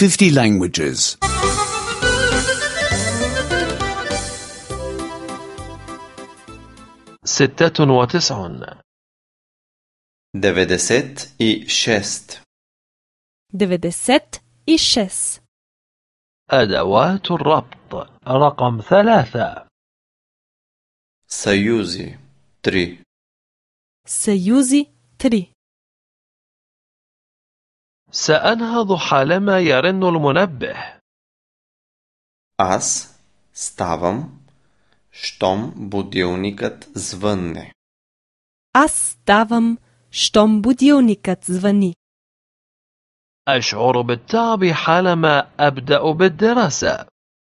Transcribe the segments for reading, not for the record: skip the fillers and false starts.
50 languages. 96 96 96 أدوات الربط رقم 3 Съюзи 3 Съюзи 3 سأنهض حالما يرن المنبه. Аз ставам, щом будилникът звънне. Аз ставам, щом будилникът звъни. أشعر بالتعب حالما أبدأ بالدراسة.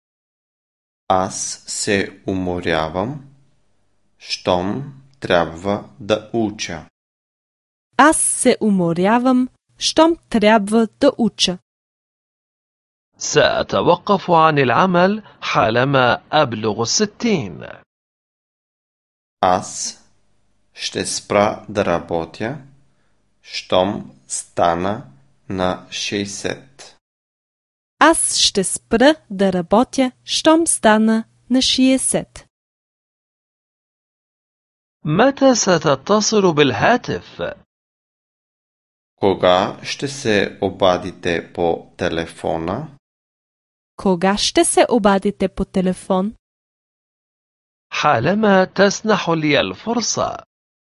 Аз се уморявам, щом трябва да уча. Аз се уморявам, щом трябва да уча. سأتوقف عن العمل حالما أبلغ 60. Аз ще спра да работя, щом стана на 60. Аз ще спра да работя, щом стана на 60. متى ستتصل بالهاتف؟ Кога ще се обадите по телефона? Кога ще се обадите по телефон? حالما تسنح لي الفرصة.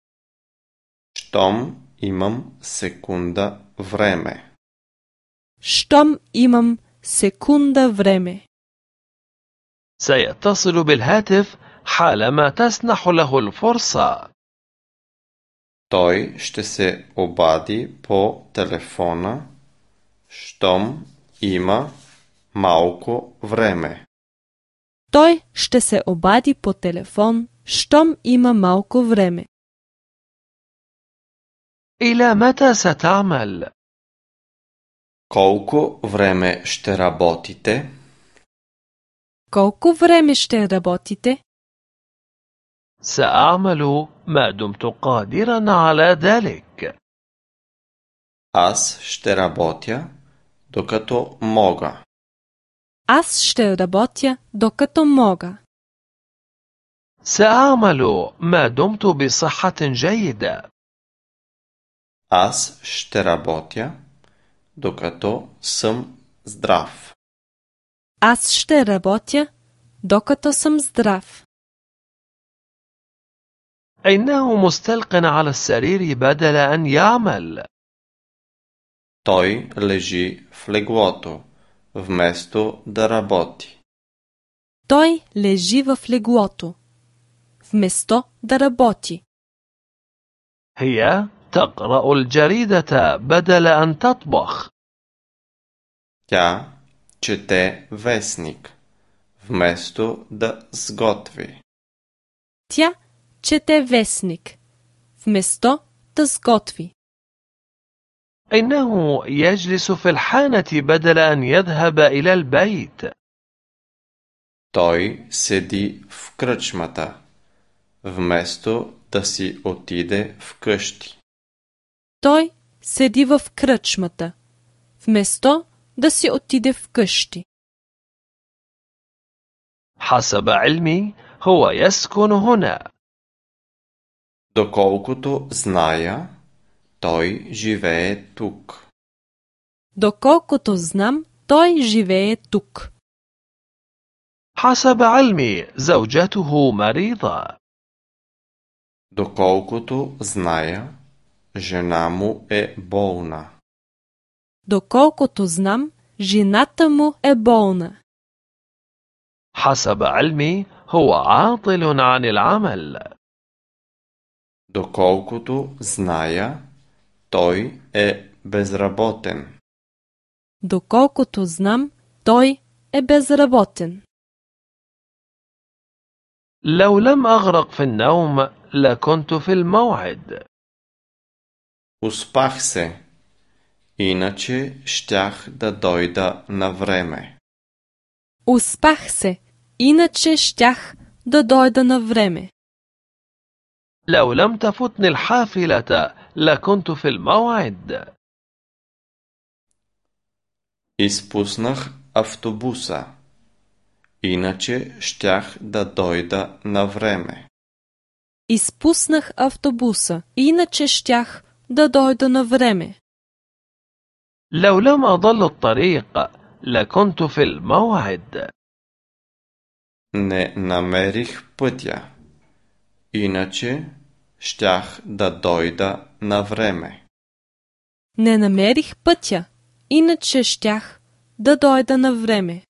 Щом имам секунда време. Щом имам секунда време. سيتصل بالهاتف حالما تسنح له الفرصة. Той ще се обади по телефона, щом има малко време. Той ще се обади по телефон, щом има малко време. إلى متى ستعمل؟ Колко време ще работите? Колко време ще работите? سأعمل ما دمت قادرا على ذلك. Аз ще работя, докато мога. Аз ще работя, докато мога. سأعمل ما دمت بصحة جيدة. Аз ще работя, докато съм здрав. Аз ще работя, докато съм здрав. إنه مستلق على السرير بدل أن يعمل. Той лежи в леглото, вместо да работи. Той лежи в леглото, вместо да работи. هي تقرأ الجريدة بدل أن تطبخ. Тя чете вестник, вместо да сготви. Тя чете вестник, вместо да сготви. إنه يجلس في الحانة بدل أن يذهب إلى البيت. Той седи в кръчмата, вместо да си отиде в къщи. Той седи в кръчмата, вместо да си отиде в къщи. حسب علمي هو يسكن هنا. Доколкото зная, той живее тук. Доколкото знам, той живее тук. حسب علمي زوجته مريضة. Доколкото зная, жена му е болна. Доколкото знам, жената му е болна. حسب علمي هو عاطل عن العمل. Доколкото зная, той е безработен. Доколкото знам, той е безработен. لو لم أغرق في النوم لكنت في الموعد. Успах се, иначе щях да дойда на време. Успах се, иначе щях да дойда на време. لو لم تفتني الحافلة لكنت في الموعد. Изпуснах автобуса. Иначе щях да дойда на време. Изпуснах автобуса, иначе щях да дойда на време. لو لم أضل الطريق لكنت في الموعد. Не намерих пътя. Иначе щях да дойда на време. Не намерих пътя, иначе щях да дойда на време.